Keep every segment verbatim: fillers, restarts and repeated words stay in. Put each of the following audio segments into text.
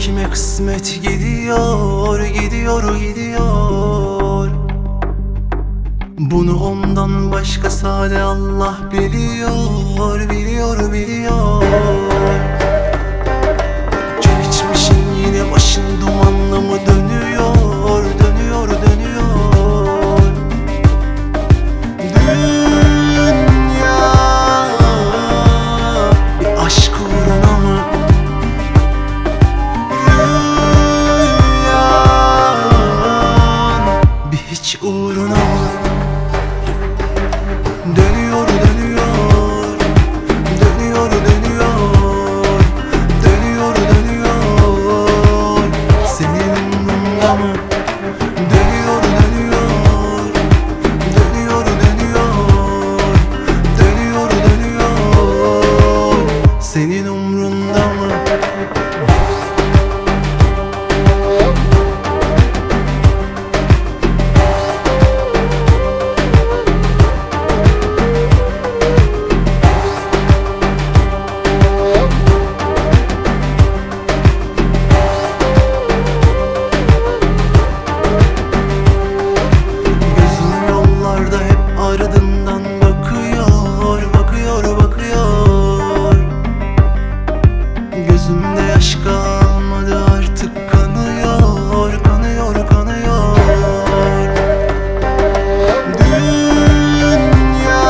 kime kısmet gidiyor, gidiyor, gidiyor. Bunu ondan başka sade Allah biliyor, biliyor, biliyor. Çok içmişin yine başın dumanla mı dönüyor, dönüyor, dönüyor. Dünya bir aşk uğruna mı? Rüyan bir hiç uğruna mı? Dönüyor, dönüyor, dönüyor, dönüyor, dönüyor, dönüyor. Senin umrunda mı? Dönüyor, dönüyor, dönüyor, dönüyor, dönüyor, dönüyor. Senin umrunda mı? Ardından bakıyor, bakıyor, bakıyor. Gözümde yaş kalmadı artık, kanıyor, kanıyor, kanıyor. Dünya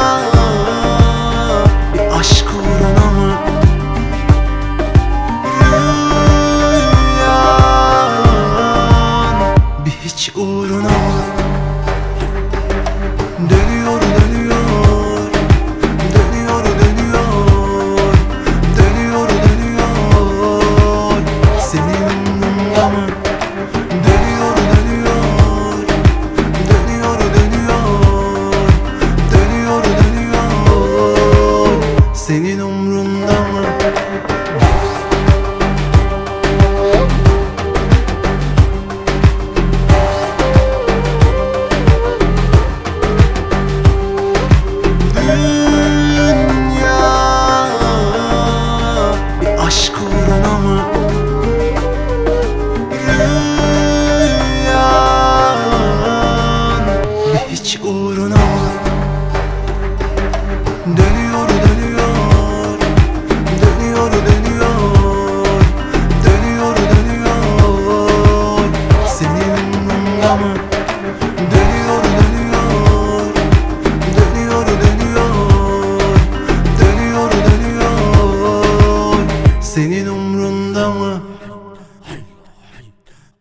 bir aşk uğruna mı? Rüyan bir hiç uğruna mı? Dönüyor, dönüyor, dönüyor, dönüyor, dönüyor, dönüyor. Senin umrunda mı? Dönüyor, dönüyor, dönüyor, dönüyor, dönüyor, dönüyor. Senin umrunda mı? Aşk uğruna mı? Rüyan bir hiç uğruna mı? Dönüyor, dönüyor, dönüyor, dönüyor, dönüyor, dönüyor. Senin umrunda mı?